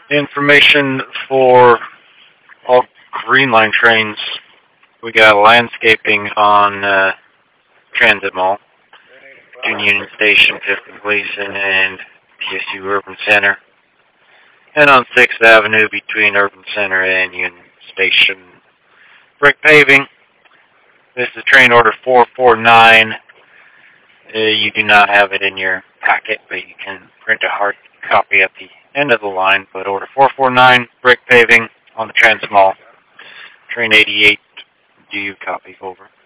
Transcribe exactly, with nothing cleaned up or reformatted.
Information for all Green Line trains. We got landscaping on uh, Transit Mall, between Union Station, Tifton Gleason, and T S U Urban Center. And on sixth Avenue between Urban Center and Union Station. Brick paving. This is train order four four nine. Uh, you do not have it in your packet, but you can print a hard copy at the end of the line. But order four four nine, brick paving on the Trans Mall. Train eighty-eight, do you copy? Over.